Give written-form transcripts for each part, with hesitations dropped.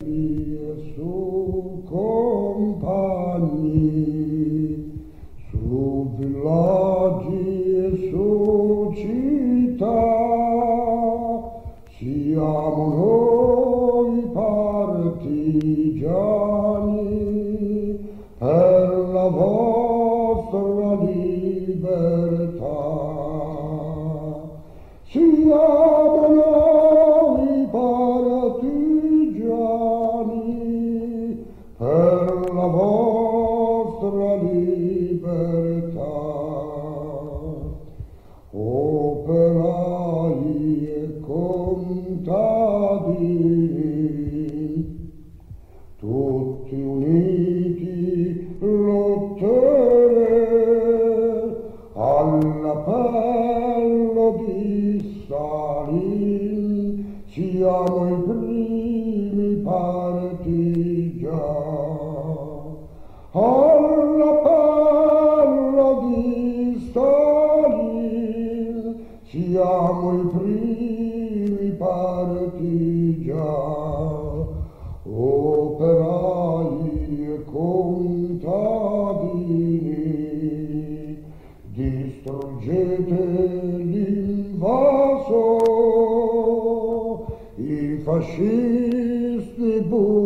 E su compagni, su villaggi e su città, siamo noi partigiani per la vostra libertà. Siamo noi partigiani per la vostra libertà. Operai e contadini, tutti uniti lotteremo all'appello di Stalin, siamo i primi partigiani. All'appello di Stalin, siamo i primi partigiani. Operai e contadini, distruggete l'invaso, i fascisti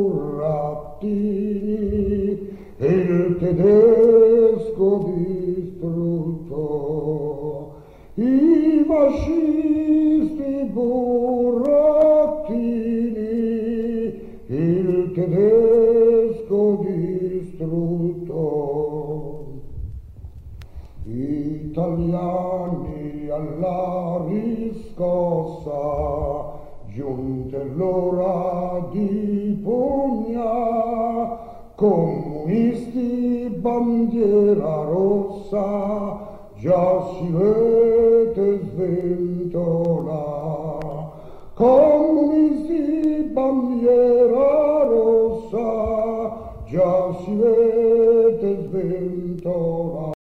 burattini, il tedesco distrutto, i fascisti burattini, il tedesco distrutto. Italiani alla riscossa, giunte l'ora di pugna, comunisti bandiera rossa, già si vede sventolare. Comunisti bandiera rossa, già si vede sventolare.